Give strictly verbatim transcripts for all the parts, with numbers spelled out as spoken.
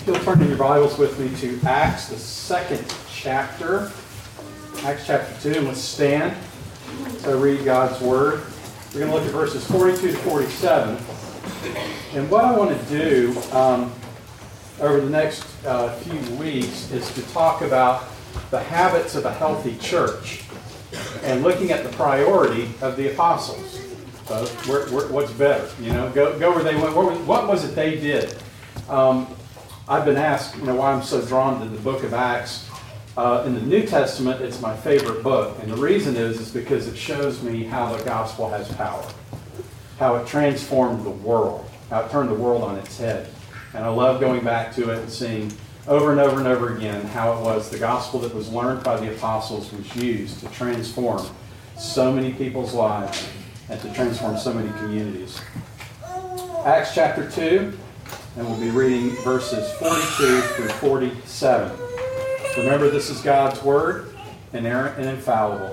You'll turn in your Bibles with me to Acts, the second chapter. Acts chapter two, and let's stand to read God's Word. We're going to look at verses forty-two to forty-seven. And what I want to do um, over the next uh, few weeks is to talk about the habits of a healthy church and looking at the priority of the apostles. So, where, where, what's better? You know, go, go where they went. What was, what was it they did? Um, I've been asked, you know, why I'm so drawn to the book of Acts. Uh, in the New Testament, it's my favorite book, and the reason is is because it shows me how the gospel has power, how it transformed the world, how it turned the world on its head. And I love going back to it and seeing over and over and over again how it was the gospel that was learned by the apostles was used to transform so many people's lives and to transform so many communities. Acts chapter two, and we'll be reading verses forty-two through forty-seven. Remember, this is God's Word, inerrant and infallible.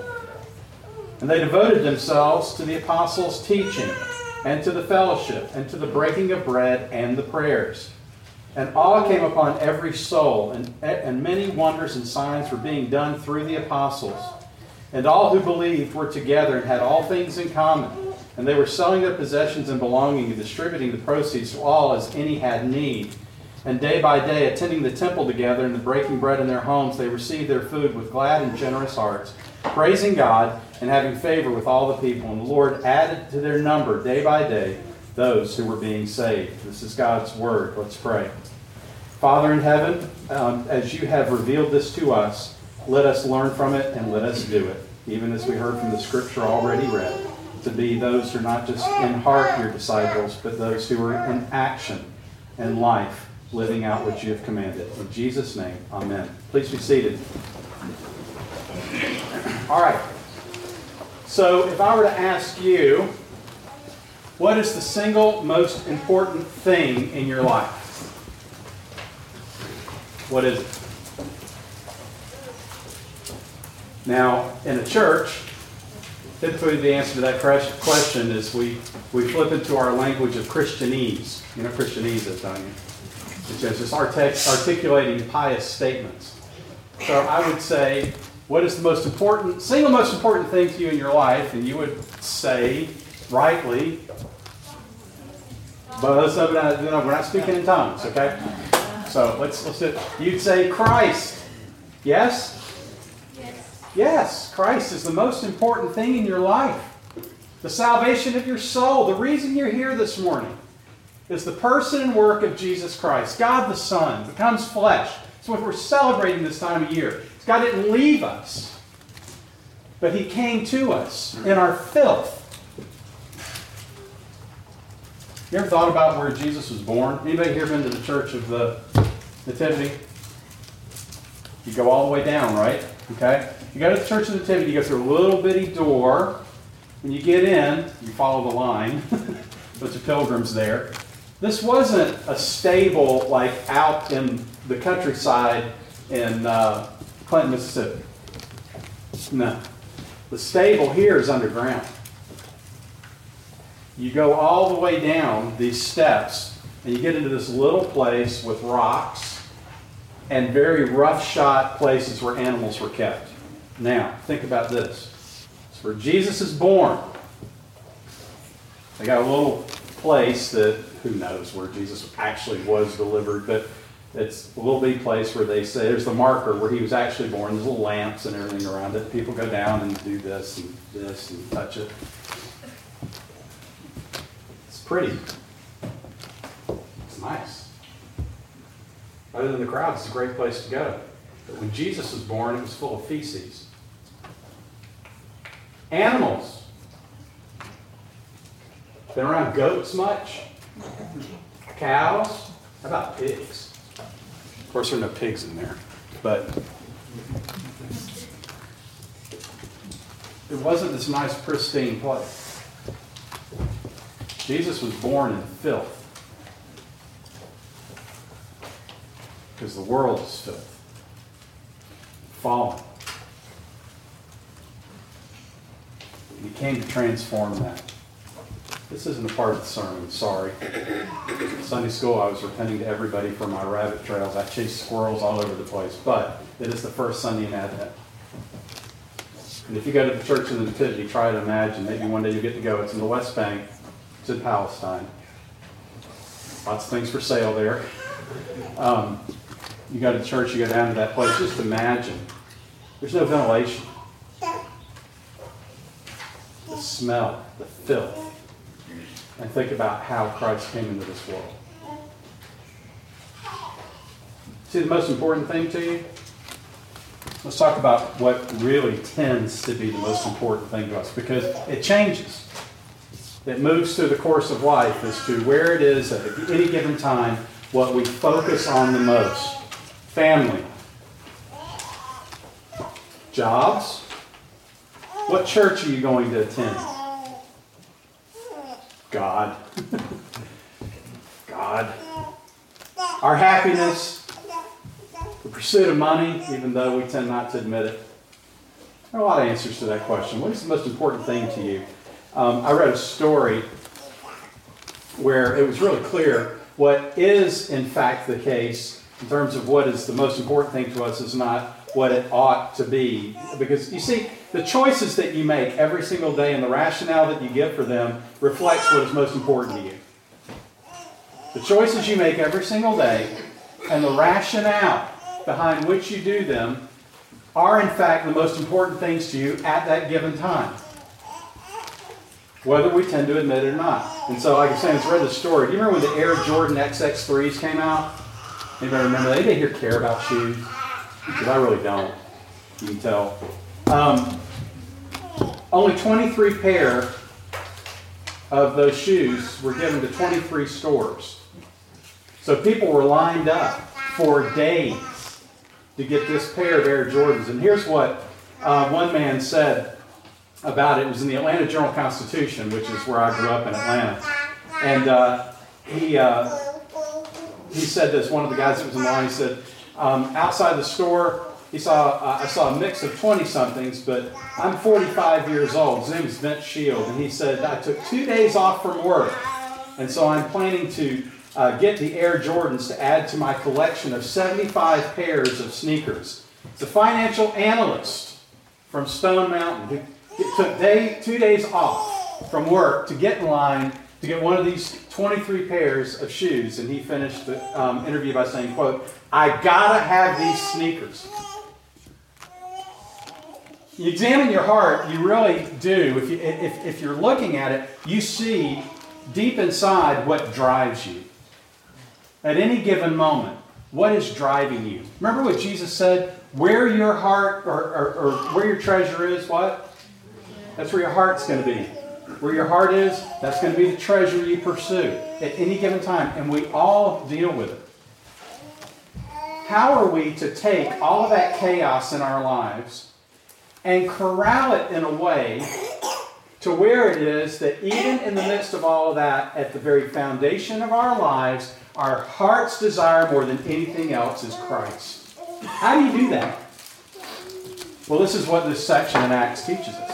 And they devoted themselves to the apostles' teaching, and to the fellowship, and to the breaking of bread, and the prayers. And awe came upon every soul, and, and many wonders and signs were being done through the apostles. And all who believed were together and had all things in common. And they were selling their possessions and belonging and distributing the proceeds to all as any had need. And day by day, attending the temple together and the breaking bread in their homes, they received their food with glad and generous hearts, praising God and having favor with all the people. And the Lord added to their number day by day those who were being saved. This is God's Word. Let's pray. Father in heaven, um, as you have revealed this to us, let us learn from it and let us do it, even as we heard from the Scripture already read, to be those who are not just in heart your disciples, but those who are in action and life, living out what you have commanded. In Jesus' name, amen. Please be seated. All right. So if I were to ask you, what is the single most important thing in your life? What is it? Now, in a church, typically the answer to that question is we, we flip into our language of Christianese. You know Christianese is, don't you? It's just artic- articulating pious statements. So I would say, what is the most important, single most important thing to you in your life? And you would say, rightly, but let's not, no, we're not speaking in tongues, okay? So let's let's do it. You'd say Christ. Yes? Yes. Yes, Christ is the most important thing in your life. The salvation of your soul. The reason you're here this morning is the person and work of Jesus Christ. God the Son becomes flesh. It's what we're celebrating this time of year. God didn't leave us, but He came to us in our filth. You ever thought about where Jesus was born? Anybody here been to the Church of the Nativity? You go all the way down, right? Okay? You go to the Church of the Nativity, you go through a little bitty door. When you get in, you follow the line. Bunch of pilgrims there. This wasn't a stable like out in the countryside in uh, Clinton, Mississippi. No. The stable here is underground. You go all the way down these steps, and you get into this little place with rocks and very rough-shot places where animals were kept. Now, think about this. It's where Jesus is born. They got a little place that, who knows where Jesus actually was delivered, but it's a little bitty place where they say, there's the marker where He was actually born. There's little lamps and everything around it. People go down and do this and this and touch it. It's pretty. It's nice. Other than the crowd, it's a great place to go. But when Jesus was born, it was full of feces. Animals. Been around goats much? Cows? How about pigs? Of course, there are no pigs in there, but it wasn't this nice, pristine place. Jesus was born in filth because the world is filth, fallen. He came to transform that. This isn't a part of the sermon, sorry. Sunday school, I was repenting to everybody for my rabbit trails. I chased squirrels all over the place, but it is the first Sunday in Advent. And if you go to the Church of the Nativity, try to imagine, maybe one day you get to go. It's in the West Bank. It's in Palestine. Lots of things for sale there. Um, you go to church, you go down to that place, just imagine. There's no ventilation. The smell, the filth. And think about how Christ came into this world. See the most important thing to you? Let's talk about what really tends to be the most important thing to us, because it changes. It moves through the course of life as to where it is at any given time, what we focus on the most. Family. Jobs. What church are you going to attend? God. God. Our happiness. The pursuit of money, even though we tend not to admit it. There are a lot of answers to that question. What is the most important thing to you? Um, I read a story where it was really clear what is, in fact, the case in terms of what is the most important thing to us is not what it ought to be. Because, you see, the choices that you make every single day and the rationale that you give for them reflects what is most important to you. The choices you make every single day and the rationale behind which you do them are, in fact, the most important things to you at that given time, whether we tend to admit it or not. And so, like I was saying, I read the story. Do you remember when the Air Jordan X X threes came out? Anybody remember that? Anybody here care about shoes? Because I really don't. You can tell. Um, only twenty-three pair of those shoes were given to twenty-three stores. So people were lined up for days to get this pair of Air Jordans. And here's what uh, one man said about it. It was in the Atlanta Journal-Constitution, which is where I grew up in Atlanta. And uh, he uh, he said this, one of the guys that was in line, he said, um, outside the store, he saw uh, I saw a mix of twenty-somethings, but I'm forty-five years old. His name is Vince Shield. And he said, I took two days off from work. And so I'm planning to uh, get the Air Jordans to add to my collection of seventy-five pairs of sneakers. It's a financial analyst from Stone Mountain who took day, two days off from work to get in line to get one of these twenty-three pairs of shoes. And he finished the um, interview by saying, quote, I gotta have these sneakers. You examine your heart, you really do. If, you, if, if you're looking at it, you see deep inside what drives you. At any given moment, what is driving you? Remember what Jesus said? Where your heart or, or, or where your treasure is, what? That's where your heart's going to be. Where your heart is, that's going to be the treasure you pursue at any given time. And we all deal with it. How are we to take all of that chaos in our lives and corral it in a way to where it is that even in the midst of all of that, at the very foundation of our lives, our heart's desire more than anything else is Christ? How do you do that? Well, this is what this section in Acts teaches us.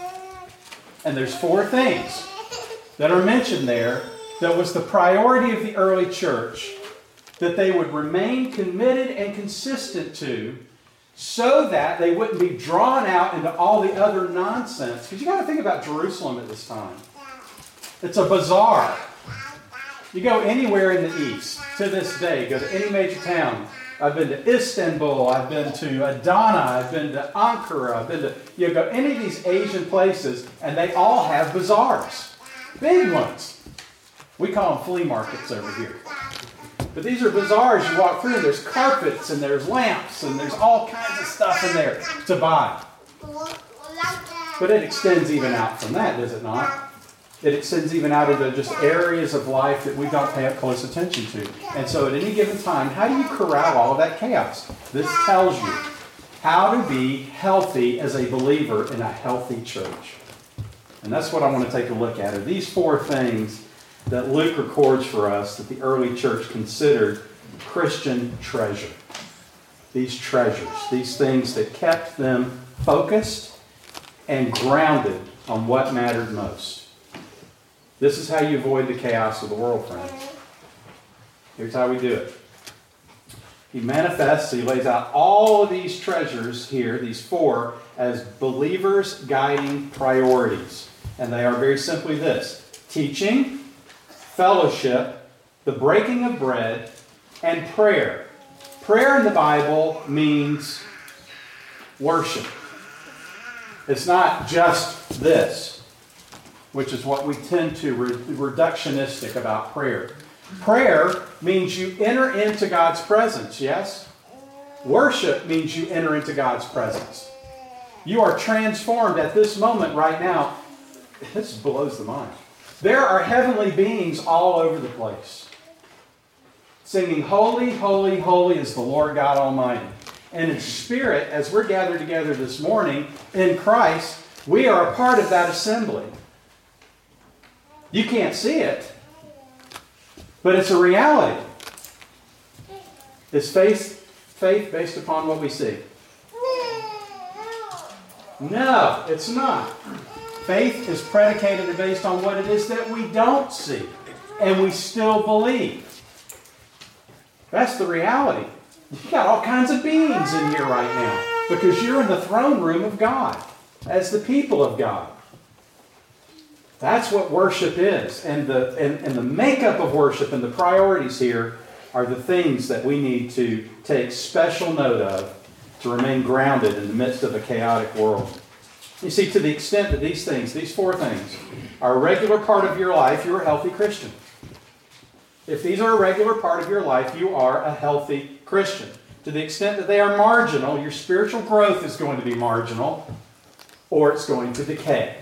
And there's four things that are mentioned there that was the priority of the early church that they would remain committed and consistent to so that they wouldn't be drawn out into all the other nonsense. Because you got to think about Jerusalem at this time. It's a bazaar. You go anywhere in the East to this day, go to any major town. I've been to Istanbul, I've been to Adana, I've been to Ankara, I've been to, you go any of these Asian places, and they all have bazaars. Big ones. We call them flea markets over here. But these are bazaars you walk through, and there's carpets, and there's lamps, and there's all kinds of stuff in there to buy. But it extends even out from that, does it not? It extends even out into just areas of life that we don't pay up close attention to. And so at any given time, how do you corral all of that chaos? This tells you how to be healthy as a believer in a healthy church. And that's what I want to take a look at, are these four things that Luke records for us that the early church considered Christian treasure. These treasures, these things that kept them focused and grounded on what mattered most. This is how you avoid the chaos of the world, friends. Here's how we do it. He manifests, he lays out all of these treasures here, these four, as believers' guiding priorities. And they are very simply this: teaching, fellowship, the breaking of bread, and prayer. Prayer in the Bible means worship. It's not just this, which is what we tend to re- reductionistic about prayer. Prayer means you enter into God's presence, yes? Worship means you enter into God's presence. You are transformed at this moment right now. This blows the mind. There are heavenly beings all over the place, singing, "Holy, holy, holy is the Lord God Almighty." And in spirit, as we're gathered together this morning in Christ, we are a part of that assembly. You can't see it, but it's a reality. Is faith, faith based upon what we see? No, it's not. Faith is predicated and based on what it is that we don't see, and we still believe. That's the reality. You've got all kinds of beings in here right now because you're in the throne room of God as the people of God. That's what worship is. And the, and, and the makeup of worship and the priorities here are the things that we need to take special note of to remain grounded in the midst of a chaotic world. You see, to the extent that these things, these four things, are a regular part of your life, you're a healthy Christian. If these are a regular part of your life, you are a healthy Christian. To the extent that they are marginal, your spiritual growth is going to be marginal, or it's going to decay.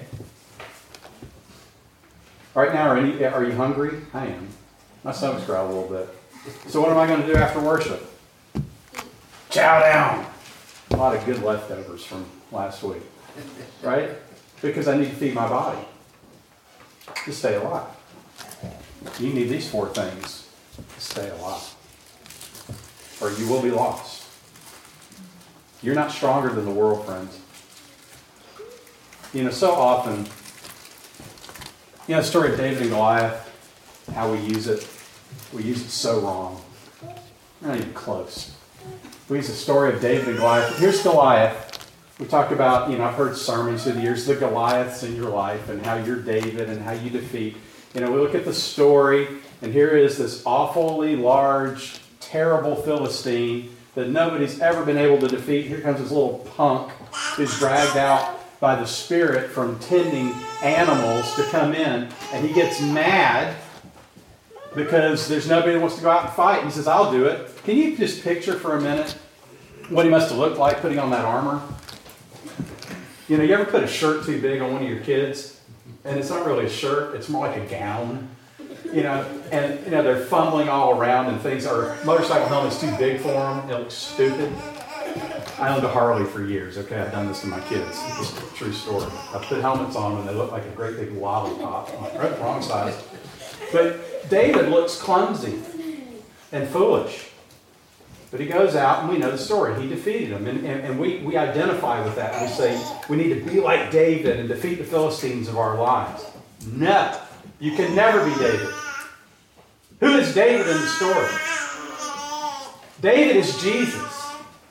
Right now, are, any, are you hungry? I am. My stomach's growled a little bit. So what am I going to do after worship? Chow down. A lot of good leftovers from last week. Right? Because I need to feed my body to stay alive. You need these four things to stay alive, or you will be lost. You're not stronger than the world, friends. You know, so often, you know, the story of David and Goliath, how we use it, we use it so wrong. Not even close. We use the story of David and Goliath. Here's Goliath. We talk about, you know, I've heard sermons through the years, the Goliaths in your life and how you're David and how you defeat. You know, we look at the story, and here is this awfully large, terrible Philistine that nobody's ever been able to defeat. Here comes this little punk who's dragged out by the Spirit from tending animals to come in, and he gets mad because there's nobody that wants to go out and fight. He says, "I'll do it." Can you just picture for a minute what he must have looked like putting on that armor? You know, you ever put a shirt too big on one of your kids? And it's not really a shirt, it's more like a gown. You know, and you know, they're fumbling all around and things are, motorcycle helmet's too big for them, it looks stupid. I owned a Harley for years, okay? I've done this to my kids. It's a true story. I put helmets on them and they look like a great big lollipop. I'm like, right, wrong size. But David looks clumsy and foolish. But he goes out, and we know the story. He defeated him. And, and, and we, we identify with that. We say, we need to be like David and defeat the Philistines of our lives. No. You can never be David. Who is David in the story? David is Jesus,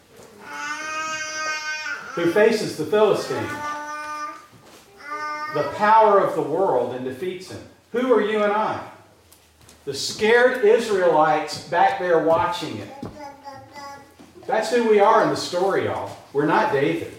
who faces the Philistine, the power of the world, and defeats him. Who are you and I? The scared Israelites back there watching it. That's who we are in the story, y'all. We're not David.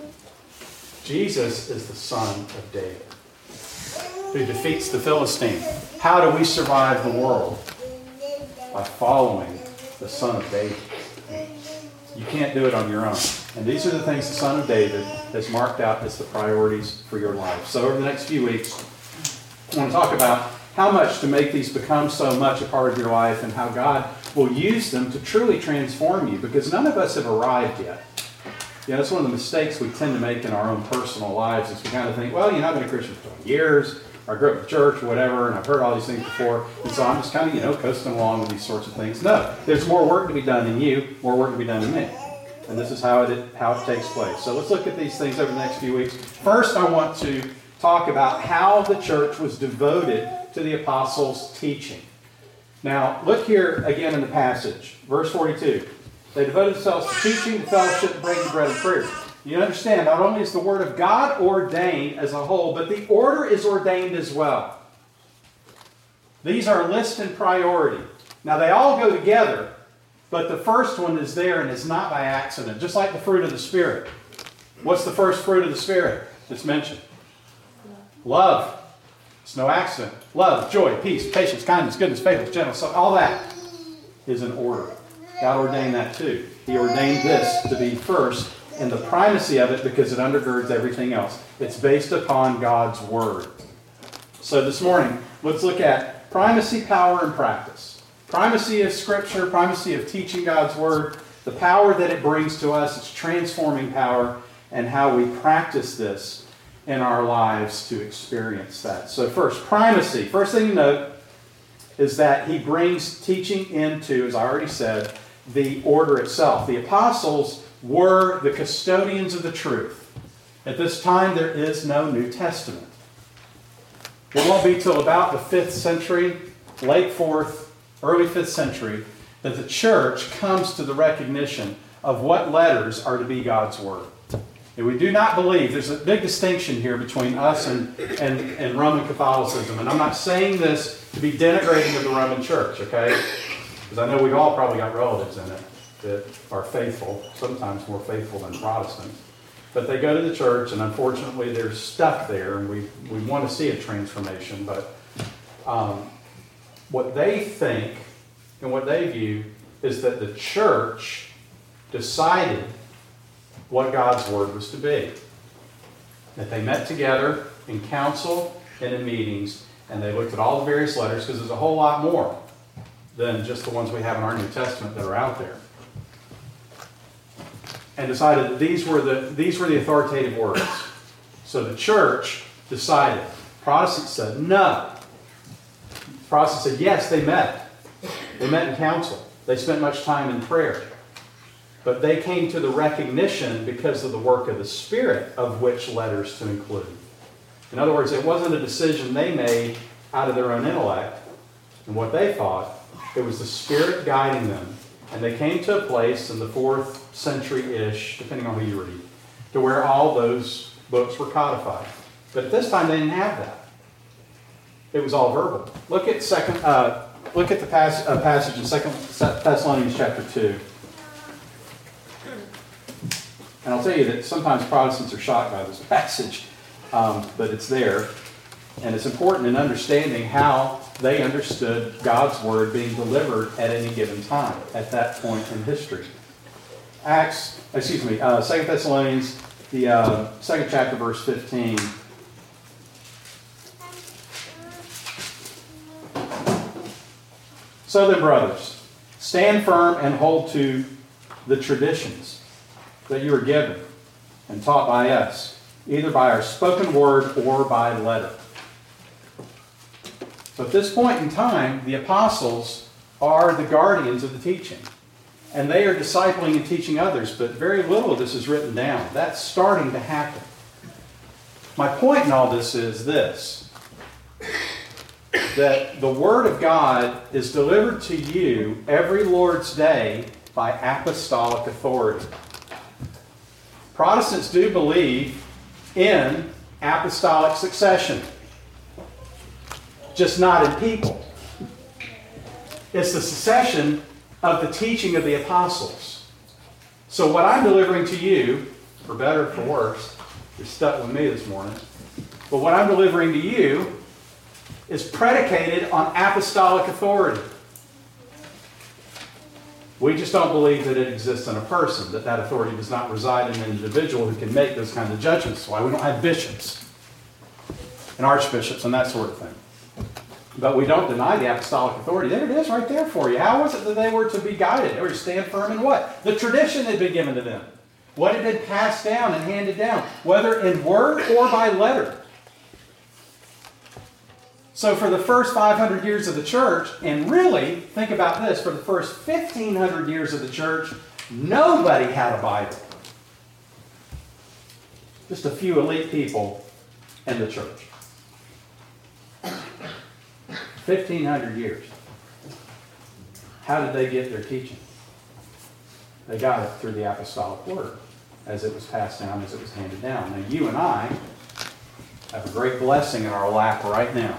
Jesus is the son of David, who defeats the Philistine. How do we survive the world? By following the son of David. You can't do it on your own. And these are the things the son of David has marked out as the priorities for your life. So over the next few weeks, I want to talk about how much to make these become so much a part of your life and how God will use them to truly transform you, because none of us have arrived yet. You know, that's one of the mistakes we tend to make in our own personal lives is we kind of think, well, you know, I've been a Christian for twenty years, or I grew up in church or whatever, and I've heard all these things before, and so I'm just kind of, you know, coasting along with these sorts of things. No, there's more work to be done in you, more work to be done in me. And this is how it, how it takes place. So let's look at these things over the next few weeks. First, I want to talk about how the church was devoted to the apostles' teaching. Now, look here again in the passage, verse forty-two. They devoted themselves to teaching, to fellowship, to breaking bread, and prayer. You understand, not only is the Word of God ordained as a whole, but the order is ordained as well. These are list and priority. Now, they all go together, but the first one is there and is not by accident, just like the fruit of the Spirit. What's the first fruit of the Spirit that's mentioned? Love. It's no accident. Love, joy, peace, patience, kindness, goodness, faithfulness, gentleness, all that is in order. God ordained that too. He ordained this to be first, and the primacy of it because it undergirds everything else. It's based upon God's Word. So this morning, let's look at primacy, power, and practice. Primacy of Scripture, primacy of teaching God's Word, the power that it brings to us, its transforming power, and how we practice this in our lives to experience that. So first, primacy. First thing to note is that he brings teaching into, as I already said, the order itself. The apostles were the custodians of the truth. At this time, there is no New Testament. It won't be till about the fifth century, late fourth, early fifth century, that the church comes to the recognition of what letters are to be God's Word. And we do not believe, there's a big distinction here between us and, and, and Roman Catholicism. And I'm not saying this to be denigrating of the Roman Church, okay? Because I know we've all probably got relatives in it that are faithful, sometimes more faithful than Protestants. But they go to the church, and unfortunately they're stuck there, and we, we want to see a transformation. But um, what they think and what they view is that the church decided what God's Word was to be. That they met together in council and in meetings, and they looked at all the various letters, because there's a whole lot more than just the ones we have in our New Testament that are out there. And decided that these were the, these were the authoritative words. So the church decided. Protestants said no. Protestants said yes, they met. They met in council. They spent much time in prayer. But they came to the recognition, because of the work of the Spirit, of which letters to include. In other words, it wasn't a decision they made out of their own intellect and what they thought. It was the Spirit guiding them. And they came to a place in the fourth century-ish, depending on who you read, to where all those books were codified. But at this time, they didn't have that. It was all verbal. Look at second. Uh, look at the pas- uh, passage in Second Thessalonians chapter two. And I'll tell you that sometimes Protestants are shocked by this passage, um, but it's there. And it's important in understanding how they understood God's Word being delivered at any given time, at that point in history. Acts, excuse me, uh, Second Thessalonians, the uh, second chapter, verse fifteen. So then, brothers, stand firm and hold to the traditions that you were given and taught by us, either by our spoken word or by letter. So at this point in time, the apostles are the guardians of the teaching. And they are discipling and teaching others, but very little of this is written down. That's starting to happen. My point in all this is this, that the Word of God is delivered to you every Lord's Day by apostolic authority. Protestants do believe in apostolic succession, just not in people. It's the succession of the teaching of the apostles. So what I'm delivering to you, for better or for worse, you're stuck with me this morning, but what I'm delivering to you is predicated on apostolic authority. We just don't believe that it exists in a person, that that authority does not reside in an individual who can make those kinds of judgments. That's why we don't have bishops and archbishops and that sort of thing. But we don't deny the apostolic authority. There it is right there for you. How was it that they were to be guided? They were to stand firm in what? The tradition had been given to them. What had been passed down and handed down, whether in word or by letter. So for the first five hundred years of the church, and really, think about this, for the first fifteen hundred years of the church, nobody had a Bible. Just a few elite people and the church. fifteen hundred years. How did they get their teaching? They got it through the apostolic word, as it was passed down, as it was handed down. Now, you and I have a great blessing in our lap right now.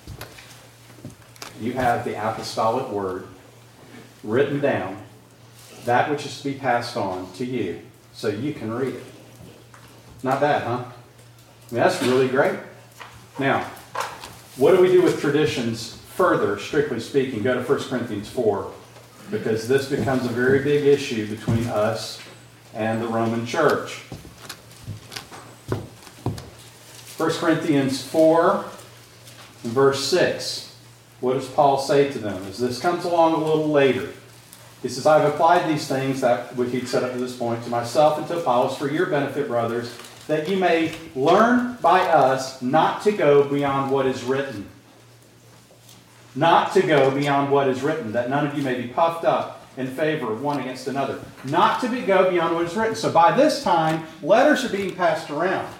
You have the apostolic word written down, that which is to be passed on to you, so you can read it. Not bad, huh? I mean, that's really great. Now, what do we do with traditions further, strictly speaking? Go to First Corinthians four, because this becomes a very big issue between us and the Roman Church. First Corinthians four, and verse six. What does Paul say to them? As this comes along a little later, he says, I've applied these things that which he'd set up to this point to myself and to Apollos for your benefit, brothers, that you may learn by us not to go beyond what is written. Not to go beyond what is written, that none of you may be puffed up in favor of one against another. Not to be, go beyond what is written. So by this time, letters are being passed around.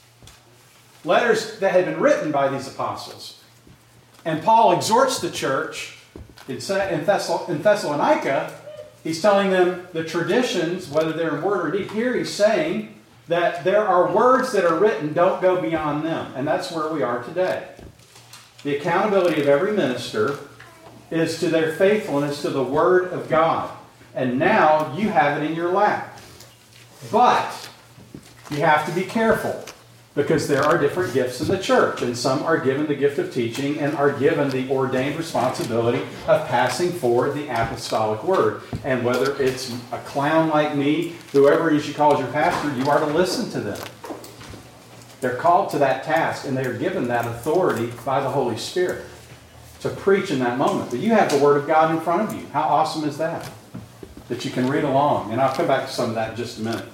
Letters that had been written by these apostles. And Paul exhorts the church in Thessalonica. He's telling them the traditions, whether they're in word or deed. Here he's saying that there are words that are written, don't go beyond them. And that's where we are today. The accountability of every minister is to their faithfulness to the Word of God. And now you have it in your lap. But you have to be careful, because there are different gifts in the church. And some are given the gift of teaching and are given the ordained responsibility of passing forward the apostolic word. And whether it's a clown like me, whoever it is you call as your pastor, you are to listen to them. They're called to that task, and they are given that authority by the Holy Spirit to preach in that moment. But you have the Word of God in front of you. How awesome is that? That you can read along. And I'll come back to some of that in just a minute.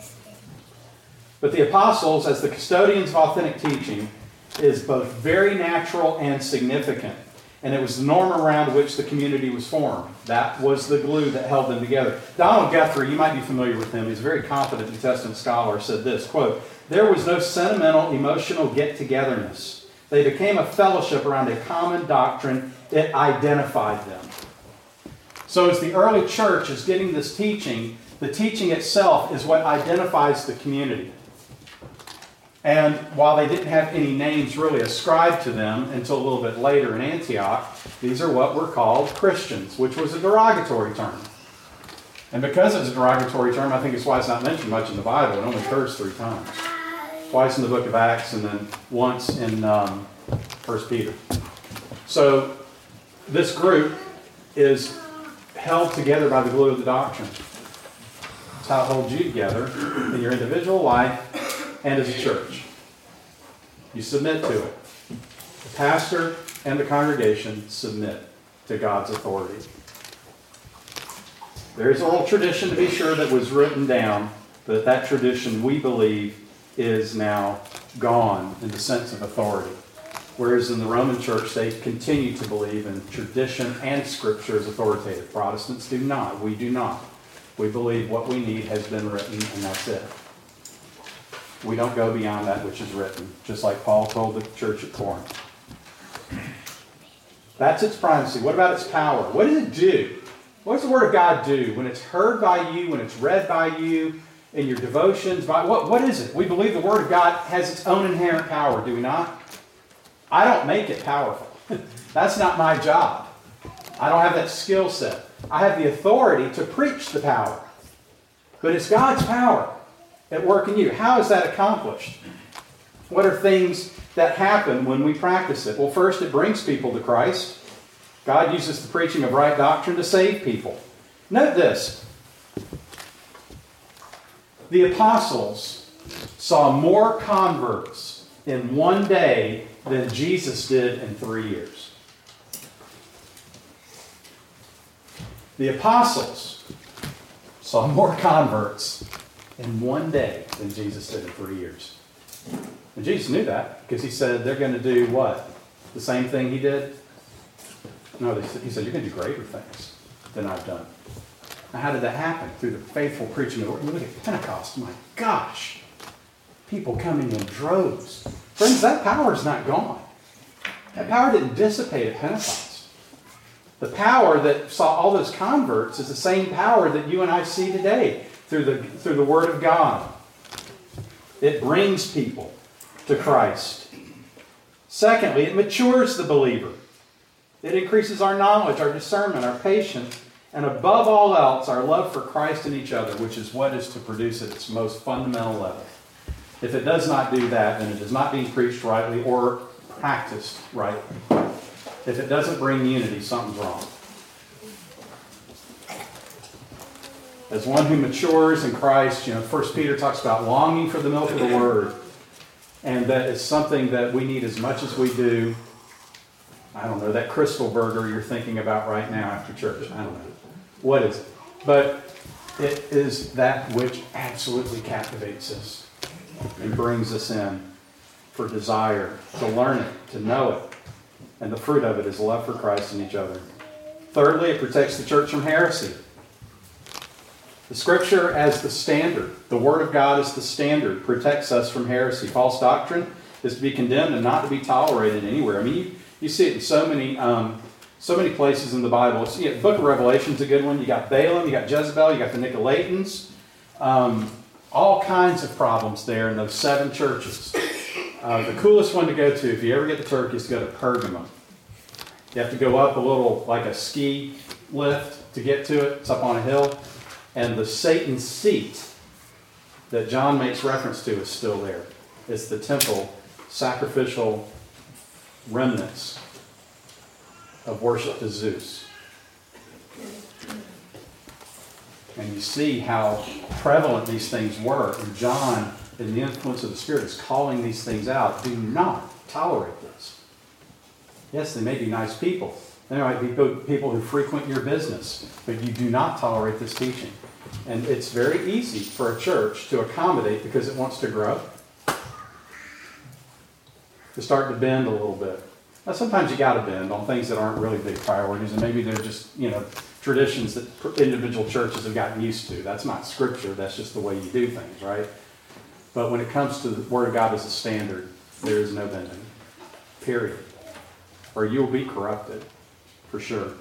But the apostles, as the custodians of authentic teaching, is both very natural and significant. And it was the norm around which the community was formed. That was the glue that held them together. Donald Guthrie, you might be familiar with him. He's a very competent New Testament scholar, said this, quote, there was no sentimental, emotional get-togetherness. They became a fellowship around a common doctrine. It identified them. So as the early church is getting this teaching, the teaching itself is what identifies the community. And while they didn't have any names really ascribed to them until a little bit later in Antioch, these are what were called Christians, which was a derogatory term. And because it's a derogatory term, I think it's why it's not mentioned much in the Bible. It only occurs three times. Twice in the book of Acts and then once in um, First Peter. So this group is held together by the glue of the doctrine. It's how it holds you together in your individual life and as a church. You submit to it. The pastor and the congregation submit to God's authority. There is a little tradition, to be sure, that was written down, but that tradition, we believe, is now gone in the sense of authority. Whereas in the Roman Church, they continue to believe in tradition and Scripture as authoritative. Protestants do not. We do not. We believe what we need has been written, and that's it. We don't go beyond that which is written, just like Paul told the church at Corinth. That's its primacy. What about its power? What does it do? What does the Word of God do when it's heard by you, when it's read by you, in your devotions? By, what, what is it? We believe the Word of God has its own inherent power, do we not? I don't make it powerful. That's not my job. I don't have that skill set. I have the authority to preach the power. But it's God's power at work in you. How is that accomplished? What are things that happen when we practice it? Well, first, it brings people to Christ. God uses the preaching of right doctrine to save people. Note this. The apostles saw more converts in one day than Jesus did in three years. The apostles saw more converts in one day than Jesus did in three years. And Jesus knew that because he said they're going to do what? The same thing he did? No, he said, you're going to do greater things than I've done. Now, how did that happen? Through the faithful preaching of the Word. You look at Pentecost, my gosh. People coming in droves. Friends, that power is not gone. That power didn't dissipate at Pentecost. The power that saw all those converts is the same power that you and I see today through the, through the Word of God. It brings people to Christ. Secondly, it matures the believer. It increases our knowledge, our discernment, our patience, and above all else, our love for Christ and each other, which is what is to produce at its most fundamental level. If it does not do that, then it is not being preached rightly or practiced rightly. If it doesn't bring unity, something's wrong. As one who matures in Christ, you know, First Peter talks about longing for the milk of the Word. And that is something that we need as much as we do, I don't know, that Crystal Burger you're thinking about right now after church. I don't know. What is it? But it is that which absolutely captivates us and brings us in for desire to learn it, to know it. And the fruit of it is love for Christ and each other. Thirdly, it protects the church from heresy. The Scripture as the standard, the Word of God as the standard, protects us from heresy. False doctrine is to be condemned and not to be tolerated anywhere. I mean, you, you see it in so many um, so many places in the Bible. See, the Book of Revelation is a good one. You got Balaam, you got Jezebel, you got the Nicolaitans. Um, all kinds of problems there in those seven churches. Uh, the coolest one to go to, if you ever get to Turkey, is to go to Pergamum. You have to go up a little, like a ski lift to get to it. It's up on a hill. And the Satan's seat that John makes reference to is still there. It's the temple, sacrificial remnants of worship to Zeus. And you see how prevalent these things were. And John, in the influence of the Spirit, is calling these things out. Do not tolerate this. Yes, they may be nice people. There might be people who frequent your business, but you do not tolerate this teaching. And it's very easy for a church to accommodate because it wants to grow, to start to bend a little bit. Now, sometimes you got to bend on things that aren't really big priorities, and maybe they're just, you know, traditions that individual churches have gotten used to. That's not Scripture. That's just the way you do things, right? But when it comes to the Word of God as a standard, there is no bending. Period. Or you will be corrupted. For sure.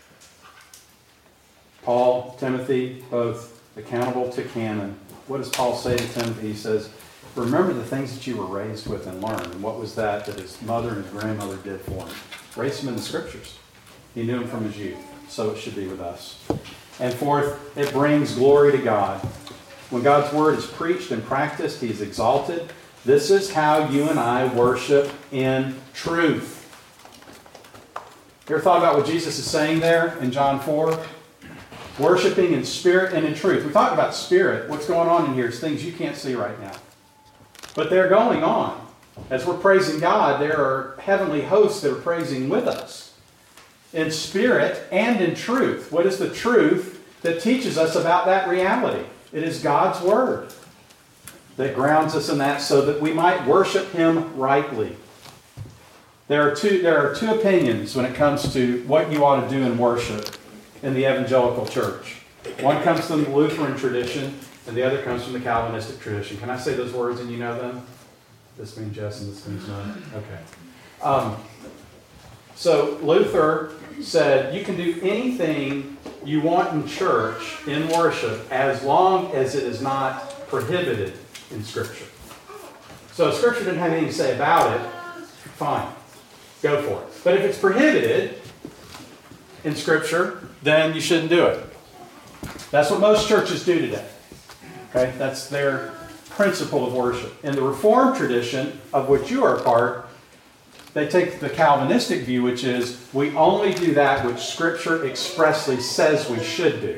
Paul, Timothy, both accountable to canon. What does Paul say to Timothy? He says, remember the things that you were raised with and learned. And what was that that his mother and his grandmother did for him? Raised him in the Scriptures. He knew him from his youth. So it should be with us. And fourth, it brings glory to God. When God's Word is preached and practiced, He is exalted. This is how you and I worship in truth. You ever thought about what Jesus is saying there in John four? Worshiping in spirit and in truth. We talked about spirit. What's going on in here is things you can't see right now. But they're going on. As we're praising God, there are heavenly hosts that are praising with us. In spirit and in truth. What is the truth that teaches us about that reality? It is God's Word that grounds us in that so that we might worship Him rightly. There are two, there are two opinions when it comes to what you ought to do in worship in the evangelical church. One comes from the Lutheran tradition, and the other comes from the Calvinistic tradition. Can I say those words and you know them? This means yes and this means no. Okay. Um, so Luther said you can do anything you want in church, in worship, as long as it is not prohibited in Scripture. So if Scripture didn't have anything to say about it, fine. Go for it. But if it's prohibited in Scripture, then you shouldn't do it. That's what most churches do today. Okay? That's their principle of worship. In the Reformed tradition, of which you are a part, they take the Calvinistic view, which is we only do that which Scripture expressly says we should do.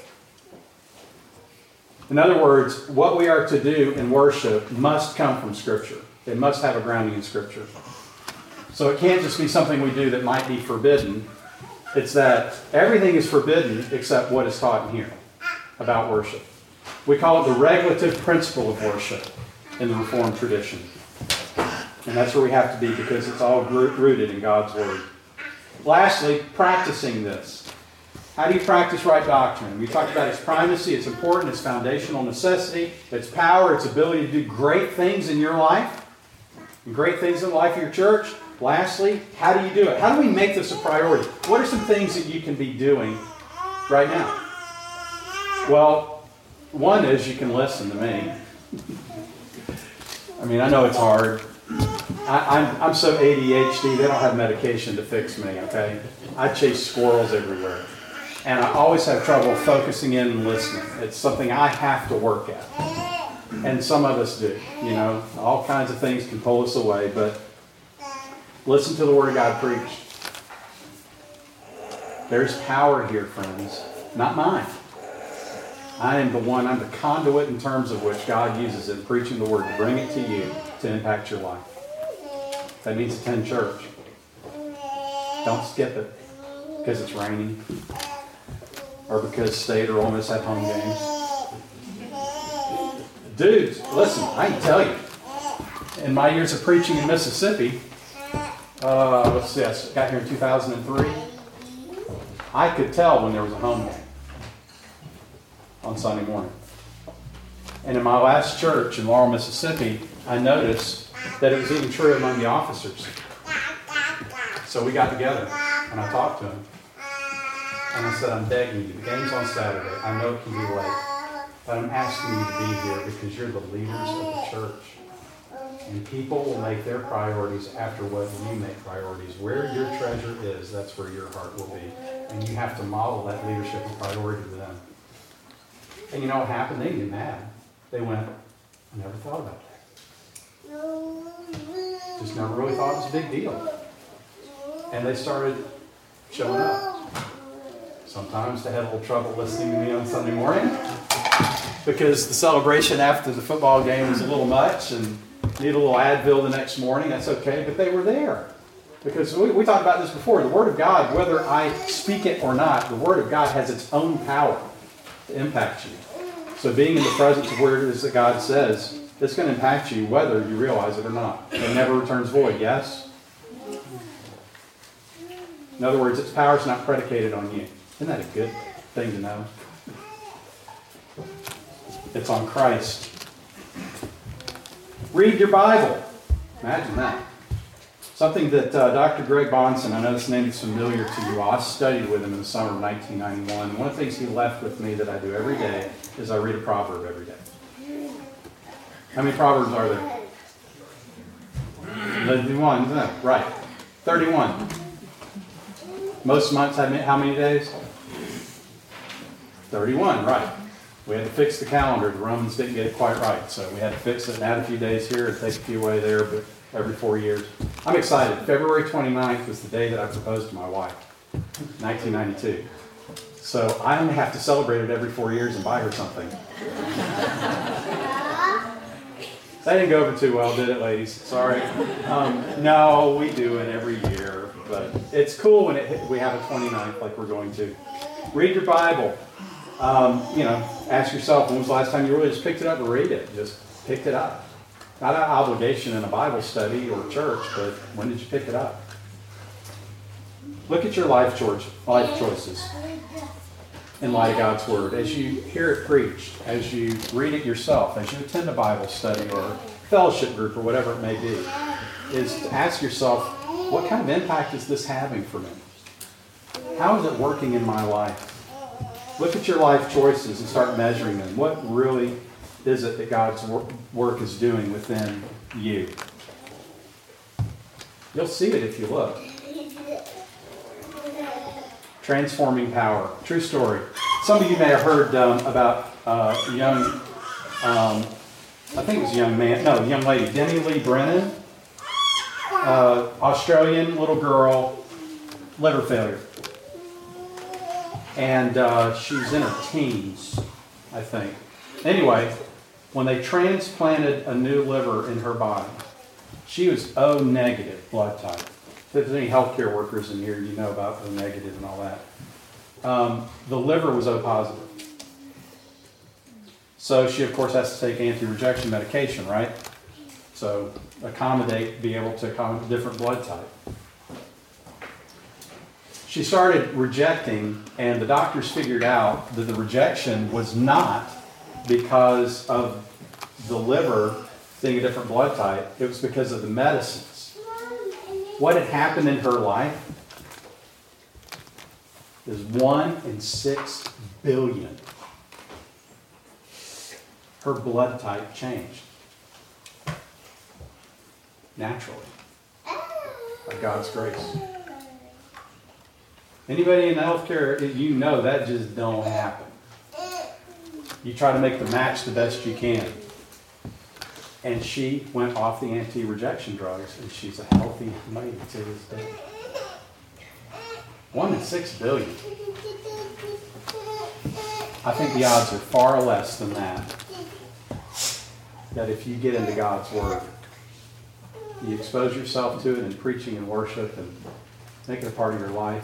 In other words, what we are to do in worship must come from Scripture. It must have a grounding in Scripture. So it can't just be something we do that might be forbidden. It's that everything is forbidden except what is taught in here about worship. We call it the regulative principle of worship in the Reformed tradition. And that's where we have to be because it's all rooted in God's Word. Lastly, practicing this. How do you practice right doctrine? We talked about its primacy, its importance, its foundational necessity, its power, its ability to do great things in your life. and great things in the life of your church. Lastly, how do you do it? How do we make this a priority? What are some things that you can be doing right now? Well, one is you can listen to me. I mean, I know it's hard. I, I'm, I'm so A D H D, they don't have medication to fix me, okay? I chase squirrels everywhere. And I always have trouble focusing in and listening. It's something I have to work at. And some of us do, you know. All kinds of things can pull us away, but listen to the Word of God preached. There's power here, friends. Not mine. I am the one, I'm the conduit in terms of which God uses in preaching the Word to bring it to you to impact your life. That means attend church. Don't skip it because it's raining or because State or Ole Miss have home games. Dudes, listen, I can tell you, in my years of preaching in Mississippi, uh, let's see, I got here in two thousand three, I could tell when there was a home game on Sunday morning. And in my last church in Laurel, Mississippi, I noticed that it was even true among the officers. So we got together and I talked to them. And I said, I'm begging you, the game's on Saturday. I know it can be late. But I'm asking you to be here because you're the leaders of the church. And people will make their priorities after what you make priorities. Where your treasure is, that's where your heart will be. And you have to model that leadership and priority to them. And you know what happened? They didn't get mad. They went, I never thought about that. Just never really thought it was a big deal. And they started showing up. Sometimes they had a little trouble listening to me on Sunday morning because the celebration after the football game was a little much and needed a little Advil the next morning. That's okay, but they were there. Because we, we talked about this before. The Word of God, whether I speak it or not, the Word of God has its own power to impact you. So being in the presence of where it is that God says, it's going to impact you whether you realize it or not. It never returns void, yes? In other words, its power is not predicated on you. Isn't that a good thing to know? It's on Christ. Read your Bible. Imagine that. Something that uh, Doctor Greg Bonson, I know this name is familiar to you all. I studied with him in the summer of nineteen ninety-one. One of the things he left with me that I do every day is I read a proverb every day. How many proverbs are there? thirty-one, no, right. thirty-one. Most months have how many days? thirty-one, right. We had to fix the calendar. The Romans didn't get it quite right, so we had to fix it and add a few days here and take a few away there, but every four years. I'm excited. February twenty-ninth was the day that I proposed to my wife, nineteen ninety-two. So I only have to celebrate it every four years and buy her something. That didn't go over too well, did it, ladies? Sorry. Um, no, we do it every year, but it's cool when it, we have a twenty-ninth like we're going to. Read your Bible. Um, you know, ask yourself, when was the last time you really just picked it up and read it? Just picked it up. Not an obligation in a Bible study or church, but when did you pick it up? Look at your life choice, life choices in light of God's Word. As you hear it preached, as you read it yourself, as you attend a Bible study or fellowship group or whatever it may be, is to ask yourself, what kind of impact is this having for me? How is it working in my life? Look at your life choices and start measuring them. What really is it that God's work is doing within you? You'll see it if you look. Transforming power. True story. Some of you may have heard um, about uh, a young, um, I think it was a young man, no, a young lady, Denny Lee Brennan, uh, Australian little girl, liver failure. And uh, she's in her teens, I think. Anyway, when they transplanted a new liver in her body, she was O negative blood type. If there's any healthcare workers in here, you know about O negative and all that. Um, the liver was O positive. So she, of course, has to take anti-rejection medication, right? So accommodate, be able to accommodate different blood type. She started rejecting, and the doctors figured out that the rejection was not because of the liver seeing a different blood type, it was because of the medicines. What had happened in her life is one in six billion. Her blood type changed. Naturally. By God's grace. Anybody in healthcare, you know that just don't happen. You try to make the match the best you can. And she went off the anti-rejection drugs, and she's a healthy lady to this day. One in six billion. I think the odds are far less than that. That if you get into God's Word, you expose yourself to it in preaching and worship and make it a part of your life,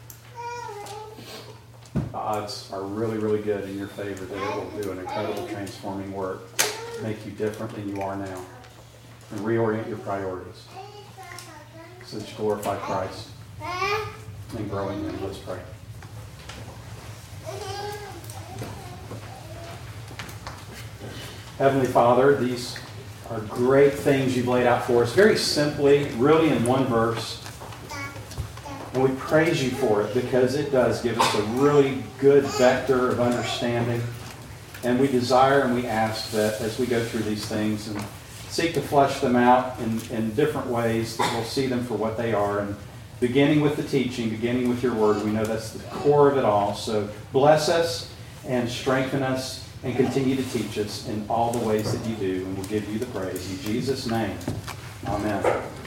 the odds are really, really good in your favor that it will do an incredible transforming work, make you different than you are now, and reorient your priorities so that you glorify Christ and grow in Him. Let's pray. Heavenly Father, these are great things you've laid out for us, very simply, really in one verse. And we praise you for it because it does give us a really good vector of understanding. And we desire and we ask that as we go through these things and seek to flesh them out in, in different ways, that we'll see them for what they are. And beginning with the teaching, beginning with your word, we know that's the core of it all. So bless us and strengthen us and continue to teach us in all the ways that you do. And we'll give you the praise. In Jesus' name, amen.